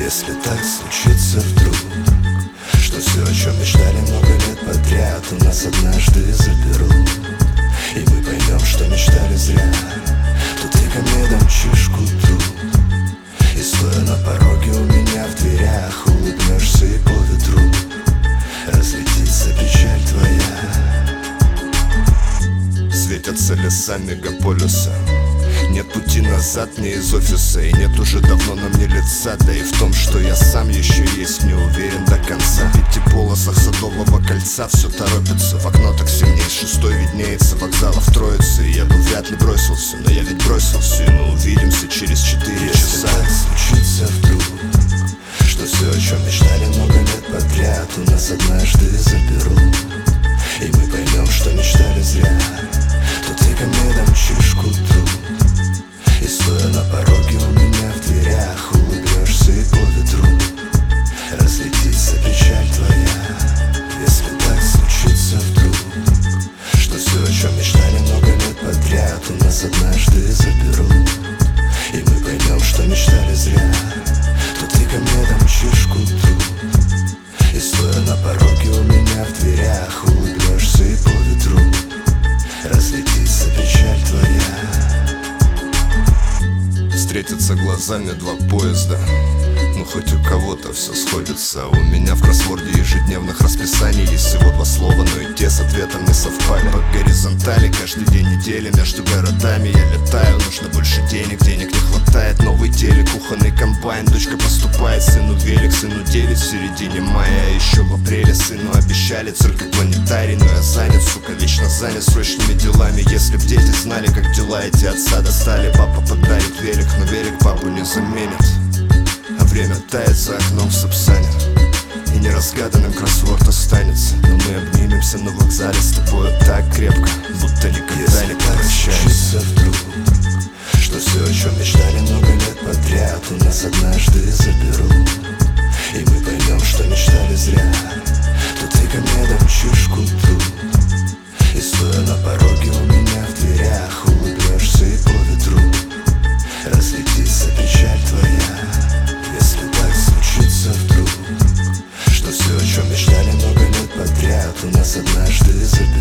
Если так случится вдруг, что все, о чем мечтали много лет подряд, у нас однажды заберут, и мы поймем, что мечтали зря, то ты ко мне домчишь к утру, и стоя на пороге у меня в дверях, улыбнешься и по ветру разлетится печаль твоя. Светятся леса мегаполиса, нет пути назад мне из офиса, и нет уже давно на мне лица. Да и в том, что я сам еще есть, не уверен до конца. В 5 полосах Садового кольца все торопится, в окно так сильнее, 6-й виднеется, вокзалов Троицы. И я бы вряд ли бросился, но я ведь бросился, и мы увидимся через 4 часа. Если так случится вдруг, что все, о чем мечтали много лет подряд, у нас однажды заберут, и мы поймем, что мечтали зря, то ты ко мне домчишь к утру, и стоя на пороге у меня в дверях, улыбнешься и по ветру разлетится печаль твоя. Если так случится вдруг, что все, о чем мечтали много лет подряд, у нас однажды заберут, и мы поймем, что мечтали зря, то ты ко мне домчишь к утру, и стоя на пороге у меня в дверях, улыбнешься и по ветру разлетится печаль твоя. Встретятся глазами 2 поезда, ну хоть у кого-то все сходится. У меня в кроссворде ежедневных расписаний есть всего 2 слова, но и те с ответом не совпали. По горизонтали каждый день недели между городами я летаю, нужно больше денег не хватает. Новый телек, кухонный комбайн, дочка поступает, сыну велик, сыну 9 в середине мая. А еще в апреле сыну обещали цирк и планетарий, но я занят, сука, вечно занят срочными делами. Если б дети знали, как дела эти отца достали. Папа подарит велик, но велик папу не заменит, а время тает за окном в Сапсане, и неразгаданным кроссворд останется. Но мы обнимемся на вокзале с тобою так крепко, будто никогда не прощаемся. Вдруг, что все, о чем мечтали много лет подряд, у нас однажды заберут, и мы поймем, что мечтали зря, то ты ко мне домчишь к утру, и стоя на пороге у меня в дверях, улыбнешься и по ветру разлетится печаль твоя. Если так случится вдруг, что все, о чем мечтали много лет подряд, у нас однажды заберут,